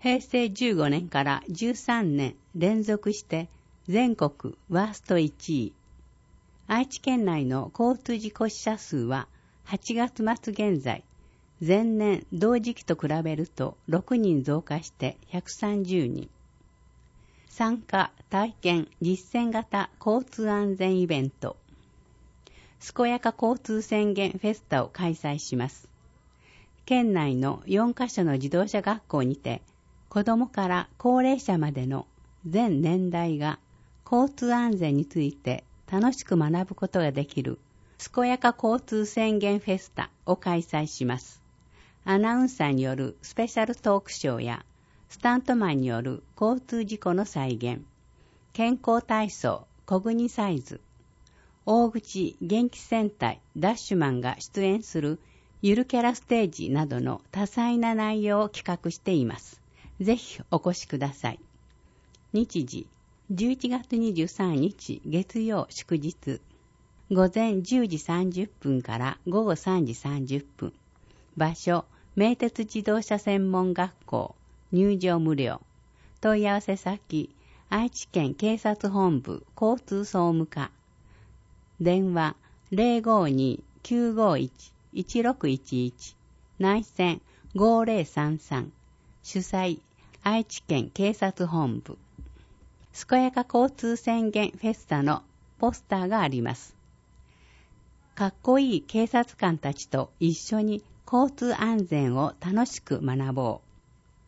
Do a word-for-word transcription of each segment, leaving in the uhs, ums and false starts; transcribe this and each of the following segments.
へいせいじゅうごねんからじゅうさんねん連続して全国ワーストいちい。愛知県内の交通事故死者数ははちがつ末現在、前年同時期と比べるとろくにん増加してひゃくさんじゅうにん。参加・体験・実践型交通安全イベント。健やか交通宣言フェスタを開催します。県内のよんカ所の自動車学校にて、子どもから高齢者までの全年代が交通安全について楽しく学ぶことができる健やか交通宣言フェスタを開催します。アナウンサーによるスペシャルトークショーやスタントマンによる交通事故の再現、健康体操、小国サイズ、大口元気戦隊ダッシュマンが出演するゆるキャラステージなどの多彩な内容を企画しています。ぜひお越しください。日時、じゅういちがつにじゅうさんにち月曜祝日、午前じゅうじさんじゅっぷんから午後さんじさんじゅっぷん。場所、名鉄自動車専門学校、入場無料。問い合わせ先、愛知県警察本部交通総務課。電話 ゼロごに きゅうごいち いちろくいちいち 内線ごぜろさんさん。主催、愛知県警察本部。健やか交通宣言フェスタのポスターがあります。かっこいい警察官たちと一緒に交通安全を楽しく学ぼう。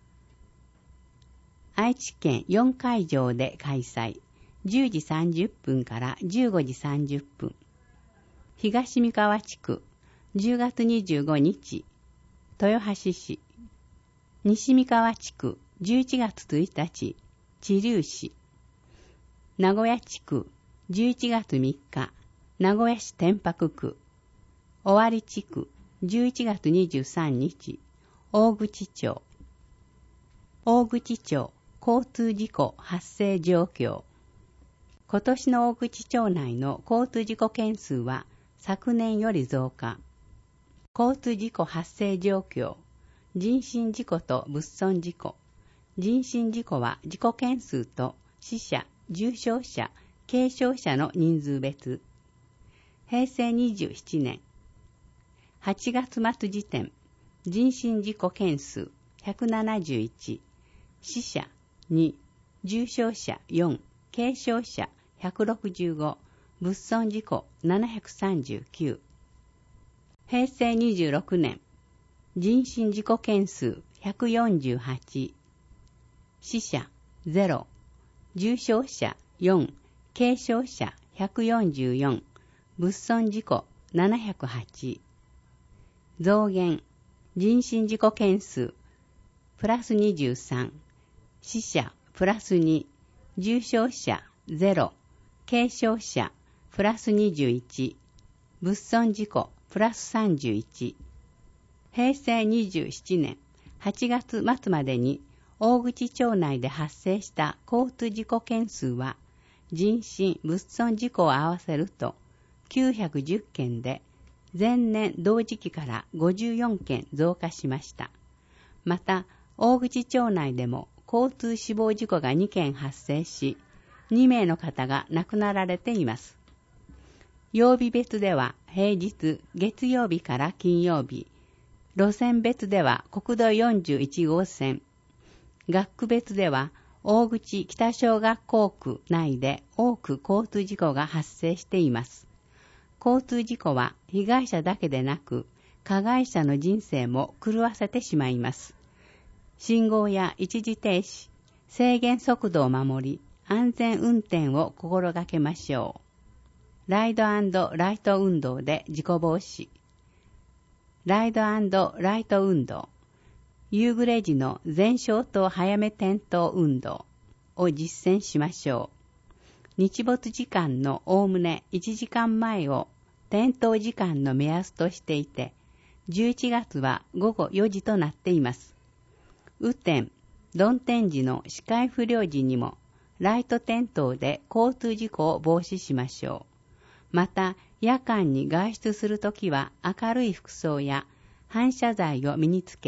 愛知県よんかいじょうで開催。じゅうじさんじゅっぷんからじゅうごじさんじゅっぷん。東三河地区、じゅうがつにじゅうごにち、豊橋市。西三河地区、じゅういちがつついたち、知立市。名古屋地区、じゅういちがつみっか、名古屋市天白区。尾張地区、じゅういちがつにじゅうさんにち、大口町。大口町、交通事故発生状況。今年の大口町内の交通事故件数は昨年より増加。交通事故発生状況。人身事故と物損事故。人身事故は事故件数と死者、重傷者、軽傷者の人数別。へいせいにじゅうななねん。はちがつ末時点。人身事故件数ひゃくななじゅういち。死者に、重傷者よん、軽傷者ひゃくろくじゅうご、物損事故ななひゃくさんじゅうきゅう。へいせいにじゅうろくねん。人身事故件数ひゃくよんじゅうはち。死者ゼロ、重傷者よん、軽傷者ひゃくよんじゅうよん、物損事故ななひゃくはち。増減、人身事故件数プラスにじゅうさん、死者プラスに、重傷者ゼロ、軽傷者プラスにじゅういち、物損事故プラスさんじゅういち。へいせいにじゅうななねんはちがつ末までに大口町内で発生した交通事故件数は人身物損事故を合わせるときゅうひゃくじゅっけんで前年同時期からごじゅうよんけん増加しました。また大口町内でも交通死亡事故がにけん発生しにめいの方が亡くなられています。曜日別では平日月曜日から金曜日、路線別では国道よんじゅういちごうせん、学区別では大口北小学校区内で多く交通事故が発生しています。交通事故は被害者だけでなく加害者の人生も狂わせてしまいます。信号や一時停止、制限速度を守り、安全運転を心がけましょう。ライド&ライト運動で事故防止。ライド&ライト運動。夕暮れ時の全消灯早め点灯運動を実践しましょう。日没時間のおおむねいちじかんまえを点灯時間の目安としていて、じゅういちがつはごごよじとなっています。雨天、曇天時の視界不良時にもライト点灯で交通事故を防止しましょう。また、夜間に外出するときは明るい服装や反射材を身につけ、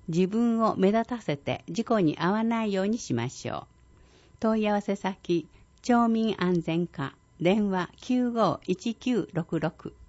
自分を目立たせて事故に遭わないようにしましょう。問い合わせ先、町民安全課、電話 きゅうごいちきゅうろくろく